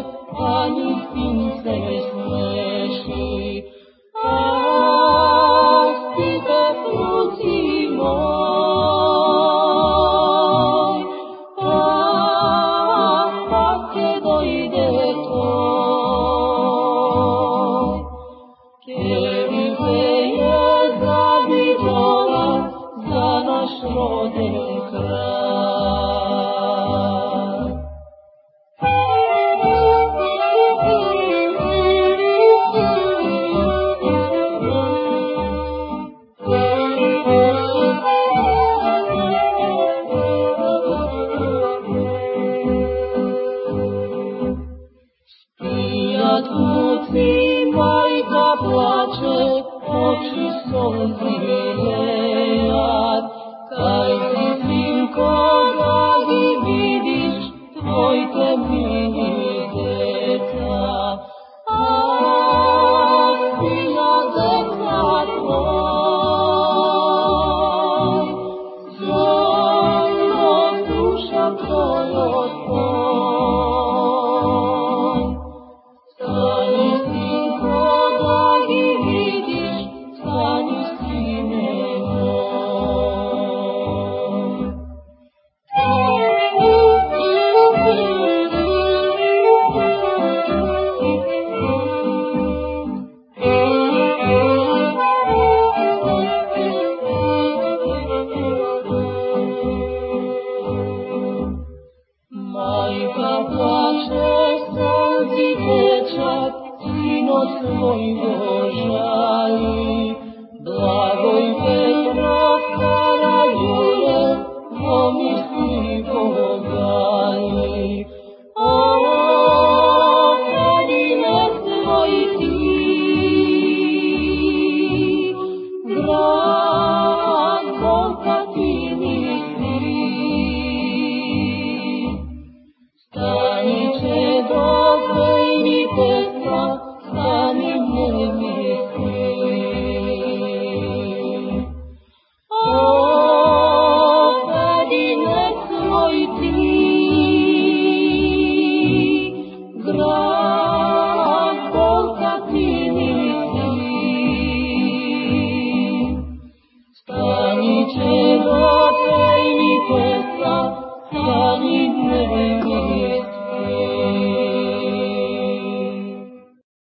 ani syn se smeši. Stipe kruci moj, pa ke dojde tvoj. Kerife je zaviđala za naš roden kraj. Spijat muci, majka plače, oči solzi lejat. Kaj si, sinko, dragi, vidiš tvojte mini deca. Sina deca tvoj, zovno duša tvojo tvoj. Stani, sinko, dragi, vidiš, stani, sine moj. Majka plače, solzi tečat, sino svojgo žali. Blagoj Petrov, Karajule, pomisli Bogali. Kadine svoj ti, grad Boga ti misli. Staniče dobro mi Petra, stani ne misli. Kadine svoj ti, grad Boga ti misli. Staniče dobro mi Petra, stani ne